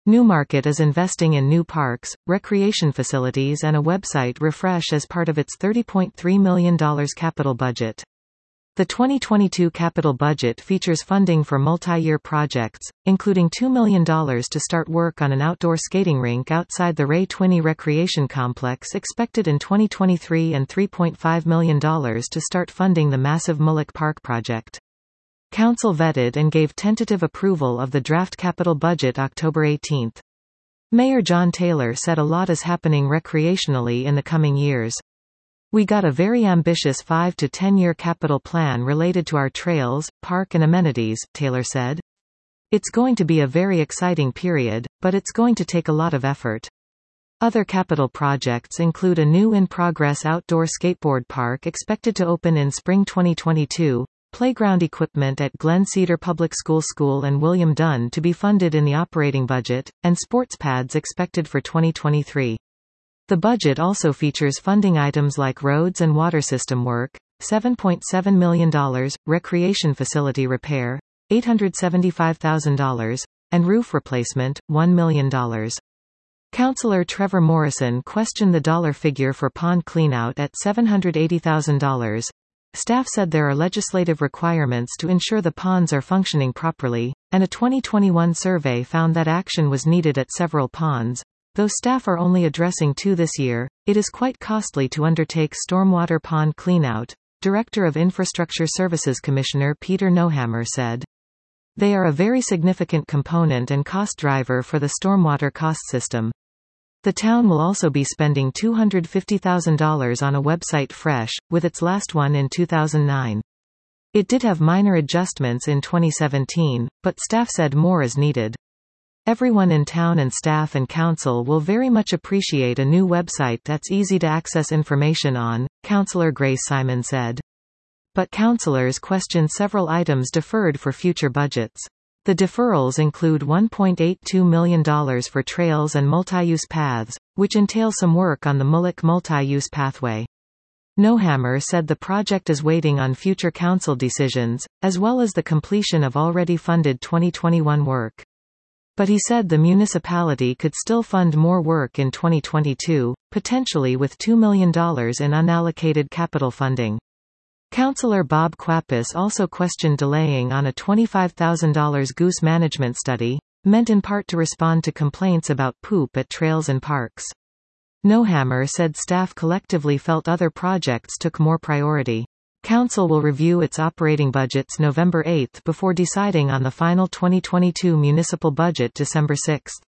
Newmarket is investing in new parks, recreation facilities and a website refresh as part of its $30.3 million capital budget. The 2022 capital budget features funding for multi-year projects, including $2 million to start work on an outdoor skating rink outside the Ray Twinney Recreation Complex expected in 2023 and $3.5 million to start funding the massive Mullock Park project. Council vetted and gave tentative approval of the draft capital budget October 18. Mayor John Taylor said a lot is happening recreationally in the coming years. We got a very ambitious 5 to 10-year capital plan related to our trails, park and amenities, Taylor said. It's going to be a very exciting period, but it's going to take a lot of effort. Other capital projects include a new in-progress outdoor skateboard park expected to open in spring 2022, playground equipment at Glen Cedar Public School and William Dunn to be funded in the operating budget, and sports pads expected for 2023. The budget also features funding items like roads and water system work, $7.7 million, recreation facility repair, $875,000, and roof replacement, $1 million. Councillor Trevor Morrison questioned the dollar figure for pond cleanout at $780,000. Staff said there are legislative requirements to ensure the ponds are functioning properly, and a 2021 survey found that action was needed at several ponds. Though staff are only addressing 2 this year, it is quite costly to undertake stormwater pond cleanout, Director of Infrastructure Services Commissioner Peter Nohammer said. They are a very significant component and cost driver for the stormwater cost system. The town will also be spending $250,000 on a website fresh, with its last one in 2009. It did have minor adjustments in 2017, but staff said more is needed. Everyone in town and staff and council will very much appreciate a new website that's easy to access information on, Councillor Grace Simon said. But councillors questioned several items deferred for future budgets. The deferrals include $1.82 million for trails and multi-use paths, which entail some work on the Mullock multi-use pathway. Nohammer said the project is waiting on future council decisions, as well as the completion of already funded 2021 work. But he said the municipality could still fund more work in 2022, potentially with $2 million in unallocated capital funding. Councillor Bob Quapis also questioned delaying on a $25,000 goose management study, meant in part to respond to complaints about poop at trails and parks. Nohammer said staff collectively felt other projects took more priority. Council will review its operating budgets November 8 before deciding on the final 2022 municipal budget December 6.